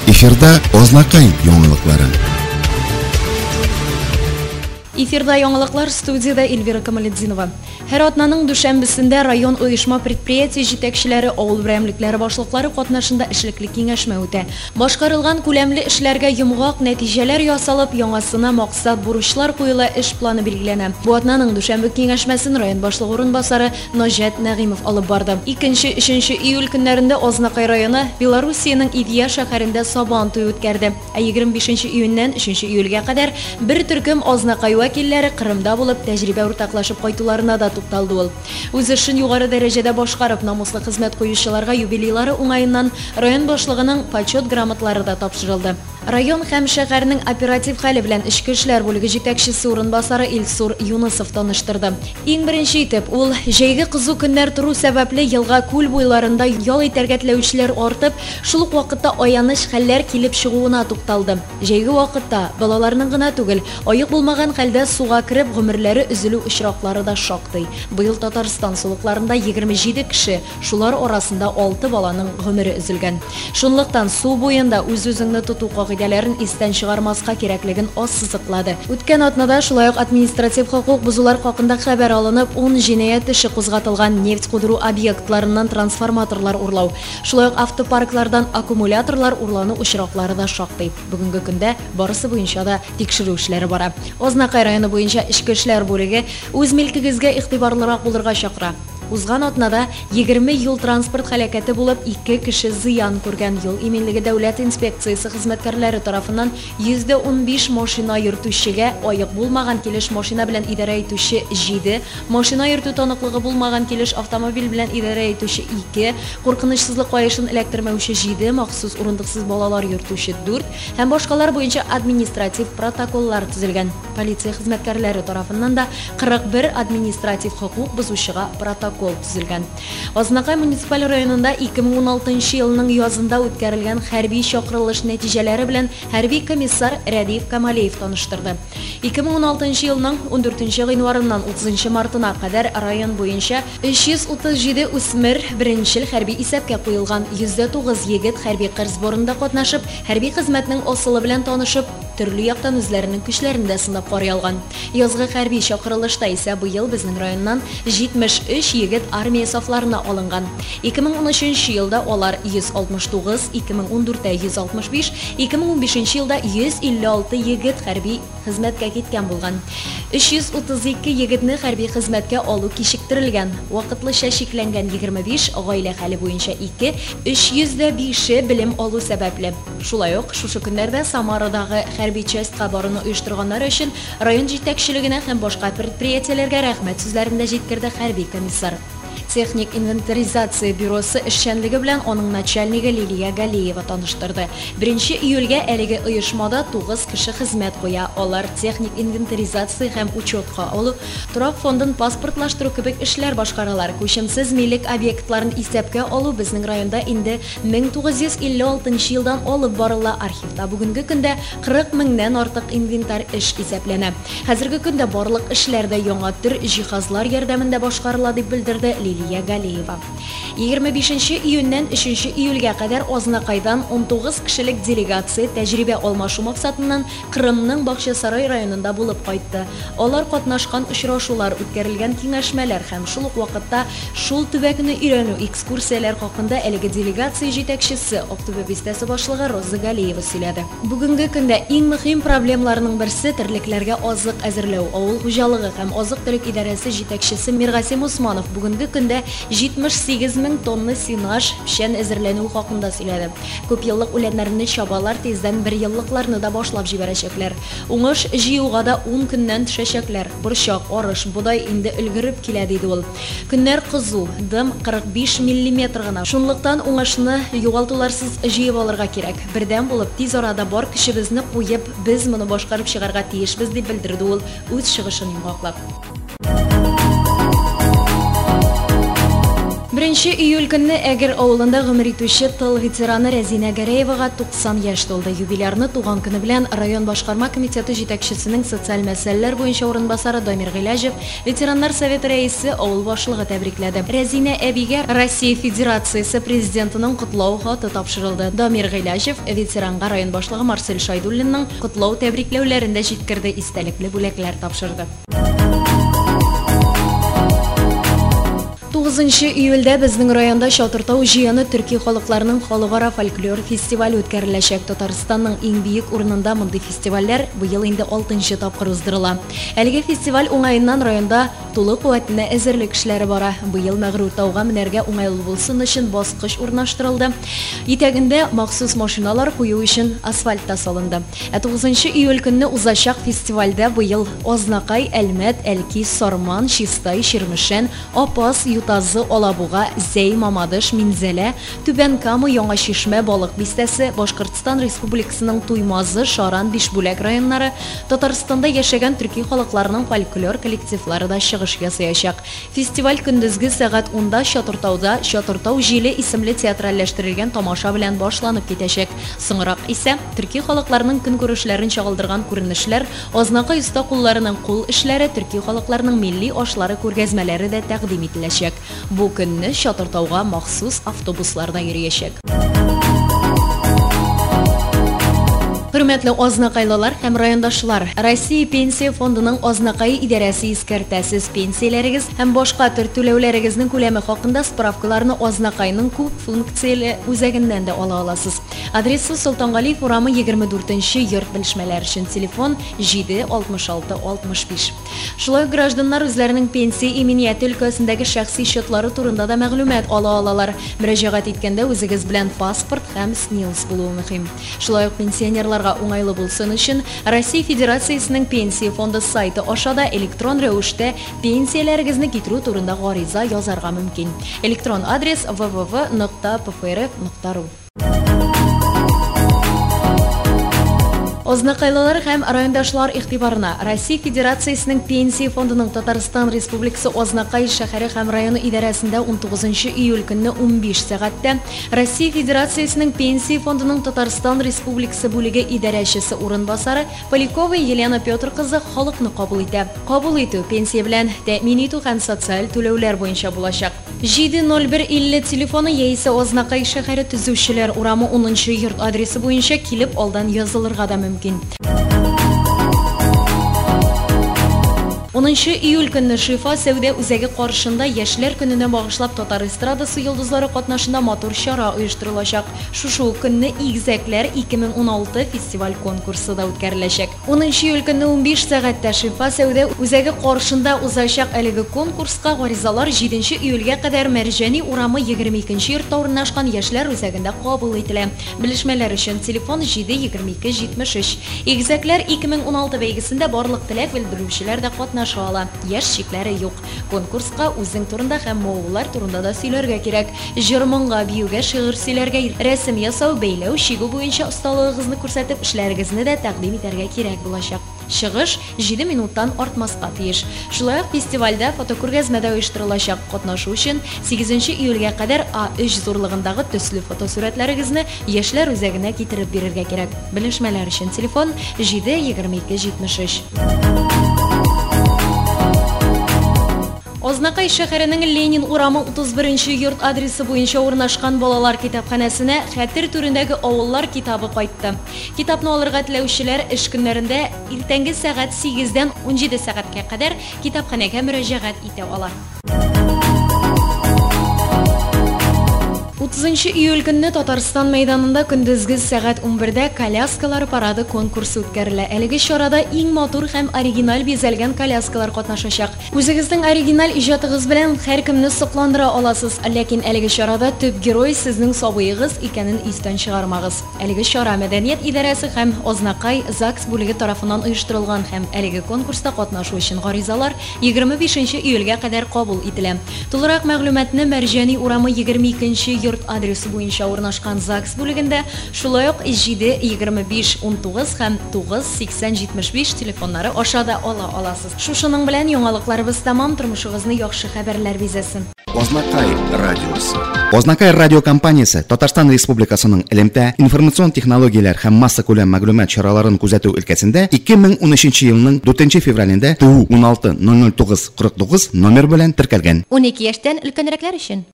Эфирда Ознакай яңалыклары. Эфирда яңалыклар, студияда Эльвира Камалетдинова. Һәр атнаның дүшәмбесендә район оешма предприятие җитәкчеләре, авыл берәмлекләре башлыклары катнашында эшлекле киңәшмә үтә. Башкарылган күләмле эшләргә йомгак нәтиҗәләр ясалып, яңасына максат бурычлар куела, эш планы билгеләнә. Бу атнаның дүшәмбе киңәшмәсен район башлыгы урынбасары Наҗат Нәгыймов алып барды. 2-3 июль көннәрендә Ознакай районы Белоруссиянең Идия шәһәрендә Сабан туе үткәрде. 25 июньнән 3 июльгә кадәр бер төркем Ознакай вәкилләре Кырымда булып тәҗрибә уртаклашып кайтуларына да тукталды ул. Үз эшен югары дәрәҗәдә башкарып, намуслы хезмәт куючыларга юбилейлары уңаеннан район башлыгының почет грамоталары да тапшырылды. Район һәм шәһәрнең оператив хәле белән эчке эшләр бүлеге җитәкчесе урынбасары Илсур Юнысов таныштырды. Иң беренче итеп, ул җәйге кызу көннәр туру сәбәпле елга күл буйларында ял итәргә теләүчеләр артып, шул ук вакытта аяныч хәлләр килеп чыгуына тукталды. Җәйге вакытта балаларның гына түгел, аяк булмаган хәлдә суга кереп гомерләре өзелү очраклары да шактый. Быел Татарстан сулыкларында 27 кеше, шулар арасында 6 баланың гомере өзелгән. Шунлыктан су буенда үз-үзеңне тоту кагыйдәләрен истән чыгармаска кирәклеген ассызыклады. Үткән атнада шулай ук административ хокук бузулар хакында хәбәр алынып, 10 җинаять эше кузгатылган, нефть кудыру объектларыннан трансформаторлар урлау, шулай ук автопарклардан аккумуляторлар урлану очраклары да шактый. Бүгенге көндә барысы буенча да тикшерү эшләре бара. Ознакай районы буенча эчке эшләр бүлеге үз милкегезгә игътибарлырак булырга чакыра. Узган атнада 20 юл транспорт һәлакәте булып 2 кеше зыян күргән. Юл иминлеге дәүләт инспекциясе хезмәткәрләре тарафыннан 115 машина йөртүчегә аяк булмаган килеш машина белән идарә итүче 7, машина йөртү таныклыгы булмаган килеш автомобиль белән идарә итүче 2, куркынычсызлык каешын эләктермәүче 7, махсус урындыксыз балалар йөртүче 4 һәм башкалар буенча административ протоколлар төзелгән. Полиция хезмәткәрләре тарафыннан да 41 административ хокук бузучыга протокол төзелгән. Ознакай муниципаль районында 2016 елның язында үткәрелгән хәрби чакырылыш нәтиҗәләре белән хәрби комиссар Рәдиф Камалеев таныштырды. 2016 елның 14 гыйнварыннан 30 мартына кадәр район буенча 337 үсмер беренчел хәрби исәпкә куелган, 109 егет хәрби кыр сборында катнашып, хәрби хезмәтнең асылы белән танышып, төрле яктан үзләренең көчләрендә сынап карый алган. Язгы хәрби чакырылышта исә быел безнең районнан 73 егет армия сафларына алынган. 2013 елда алар 169, 2014дә 165, 2015 елда 156 егет хәрби хезмәткә киткән булган. 332 егетне хәрби хезмәткә алу кичектерелгән. Вакытлыча шикләнгән 25, гаилә хәле буенча 2, 305 белем алу сәбәпле. Шулай ук шушы көннәрдә Самарадагы хәрби частька баруны оештырганнар өчен район җитәкчелегенә һәм башка предприятиеләргә рәхмәт сүзләрендә җиткерде хәрби комиссар. Техник инвентаризация бюросы эшчәнлеге белән аның начальнигы Лилия Галиева таныштырды. 1 июльгә әлеге оешмада 9 кеше хезмәт куя. Алар техник инвентаризация һәм учетка алу, торак фондын паспортлаштыру кебек эшләр башкаралар. Күчемсез милек объектларын исәпкә алу безнең районда инде 1956 елдан алып барыла. Архивта бүгенге көндә 40 меңнән артык инвентарь эш исәпләнә. Хәзерге көндә барлык эшләрдә яңа төр җиһазлар ярдәмендә башкарыла дип белдерде Лилия Галиева. 25 июньнән 3 июльгә кадәр Ознакайдан 19 кешелек делегация тәҗрибә алмашу максатыннан Кырымның Бакчасарай районында булып кайтты. Алар катнашкан очрашулар, үткәрелгән киңәшмәләр һәм шул ук вакытта шул төбәкне өйрәнү экскурсияләр хакында әлеге делегация җитәкчесе Актүбә бистәсе башлыгы Роза Галиева сөйләде. Бүгенге көндә иң мөһим проблемаларның берсе терлекләргә азык әзерләү. Авыл хуҗалыгы һәм азык-төлек идарәсе җитәкчесе Миргасим Усманов бүгенге көндә 78 мең тонна синаж, пешән әзерләнү хакында сөйләде. Күп еллык үләннәрне чабалар тиздән 1 еллыкларны да башлап җибәрәчәкләр. Уңыш җыюга да 10 көннән төшәчәкләр. Борчак, арыш, будай инде өлгереп килә диде ул. Көннәр кызу, дым 45 мм гына. Шунлыктан уңышны югалтуларсыз җыеп алырга кирәк. Бердән булып тиз арада бар кешебезне куеп, без моны башкарып чыгарга тиешбез дип белдерде ул үз чыгышын йомгаклап. 11 июль көнне Әгер авылында гомер итүче тыл ветераны Рәзинә Гәрәевага 90 яшь тулды. Юбилярны туган көне белән район башкарма комитеты җитәкчесенең социаль мәсьәләләр буенча урынбасары Дамир Гыйләҗев, ветераннар советы рәисе авыл башлыгы тәбрикләде. Рәзинә әбигә Россия Федерациясе президентының котлау хаты тапшырылды. Дамир Гыйләҗев ветеранга район башлыгы Марсель Шайдуллинның котлау тәбрикләүләрендә җиткерде, истәлекле бүләкләр тапшырды. 9 июльдә безнең районда Чатыртау җыяны төрки халыкларының халыкара фольклор фестивале үткәреләчәк. Татарстанның иң биек урынында мондый фестивальләр быел инде 6нчы тапкыр уздырыла. Әлеге фестиваль уңаеннан районда тулы куәтенә әзерлек эшләре бара. Быел Мәгърур тауга менәргә уңайлы булсын өчен баскыч урнаштырылды. Итәгендә махсус машиналар кую өчен асфальт та салынды. 9 июль көнне узачак фестивальдә быел Азнакай, Әлмәт, Әлки, Сарман, Чистай, Ширмешән, Апас, Ютазы, Алабуга, Зәй, Мамадыш, Минзәлә, Түбән Кама, Яңа Шишмә, Балык бистәсе, Башкортстан Республикасының Туймазы, Шаран, Бишбүләк районнары, Татарстанда яшәгән төрки халыкларының фольклор коллективлары да чыгыш ясаячак. Фестиваль көндезге сәгать 10-да Чатыртауда Чатыртау җиле исемле театральләштерелгән тамаша белән башланып китәчәк. Соңрак исә төрки халыкларының көнкүрешләрен чагылдырган күренешләр, Азнакай оста кулларының кул эшләре, төрки халыкларының милли ашлары күргәзмәләре дә тәкъдим ителәчәк. Бу көнне Чатыртауга махсус автобусларда йөриячәк. Хөрмәтле Азнакайлылар һәм райондашлар, Россия Пенсия фондының Азнакай идарәсе искәртәсез пенсияләрегез һәм башка төр түләүләрегезнең күләме хакында справкаларны Азнакайның күп функцияле үзәгеннән дә ала аласыз. Адресы Солтангалиев урамы 24-нче йорт белешмәләр өчен телефон 76665. Шулай гражданнар үзләренең пенсия иминияте өлкәсендәге шәхси счетлары турында да мәгълүмат ала алалар. Мөрәҗәгать иткәндә үзегез белән паспорт һәм СНИЛС булуы мөһим. Шулай ук пенсионерлар уңайлы булсын өчен Россия Федерациясенең пенсия фонды сайты ашада электрон рәвештә пенсияләрегезне китерү турында гариза язарга мөмкин. Электрон адрес www.pfrf.ru. Азнакайлылар һәм райондашлар игътибарына, Россия Федерациясенең пенсия фондының Татарстан Республикасы Азнакай шәһәре һәм районы идарәсендә 19 июль көнне 15 сәгатьтә Россия Федерациясенең пенсия фондының Татарстан Республикасы бүлеге идарәчесе урынбасары Полякова Елена Петр кызы халыкны кабул итә. Кабул итү пенсия белән тәэмин итү һәм социаль түләүләр буенча булачак. 70150 телефоны яисә Азнакай шәһәре төзүчеләр урамы 10-нчы йорт адресы буенча килеп алдан язылырга да мөмкин. 10 июль көнне Шифа сәүдә үзәге каршында яшьләр көненә багышлап Татар эстрадасы йолдызлары катнашында матур чара оештырылачак. Шушы көнне Игезәкләр 2016 фестиваль конкурсы да үткәреләчәк. 10 июль көнне 15 сәгатьтә Шифа сәүдә үзәге каршында узачак әлеге конкурска гаризалар 7 июльгә кадәр Мәрҗани урамы 22-нче йортта урнашкан яшьләр үзәгендә кабул ителә. Белешмәләр өчен телефон 72273. Игезәкләр 2016 бәйгесендә барлык теләк белдерүчеләр дә катнаша ала. Яшь чикләре юк. Конкурска үзең турында һәм мовлар турында да сөйләргә кирәк. Җырмонга, биюгә, шигырь сөйләргә, рәсем ясау, бәйләү, чигү буенча осталыгыгызны күрсәтеп, эшләрегезне дә тәкъдим итәргә кирәк булачак. Чыгыш 7 минуттан артмаска тиеш. Шулай ук фестивальдә фотокүргәзмә дә оештырылачак. Катнашу өчен 8 июльгә кадәр A3 зурлыгындагы төсле фотосурәтләрегезне яшьләр үзәгенә китереп бирергә кирәк. Белешмәләр өчен телефон 72273. Азнакай шәһәренең Ленин урамы 31-нче йорт адресы буенча урнашкан балалар китапханәсенә Хәтер түрендәге авыллар китабы кайтты. Китапны алырга теләүчеләр эш көннәрендә иртәнге сәгать 8-дән 17 сәгатькә кадәр китапханәгә мөрәҗәгать итә ала. 30 июль көнне Татарстан мәйданында көндезге сәгать 11-дә коляскалар парады конкурсы үткәрелә. Әлеге чарада иң матур һәм оригиналь бизәлгән коляскалар катнашачак. Үзегезнең оригиналь иҗатыгыз белән һәркемне сокландыра аласыз, ләкин әлеге чарада төп герой сезнең сабыегыз икәнен истән чыгармагыз. Әлеге чара мәдәният идарәсе һәм Азнакай ЗАГС бүлеге тарафыннан оештырылган һәм әлеге конкурста катнашу өчен гаризалар 25 июльгә кадәр кабул ителә. Тулырак мәгълүматны Мәрҗани урамы 22-нче 4 адресы буенча урнашкан ЗАГС бүлегендә, шулай ук 7 25 19 һәм 9 80 75 телефоннары аша да ала аласыз. Шушының белән яңалыкларыбыз тәмам, тормышыгызны яхшы хәбәрләр бизәсен. Ознакай радиосы. Ознакай радиокомпаниясе Татарстан Республикасының элемтә, информацион технологияләр һәм масса күләм мәгълүмат чараларын күзәтү өлкәсендә 2013 елның 4 февралендә ТУ 16 009 49 номер белән теркәлгән. 12 яшьтән өлкәнрәкләр өчен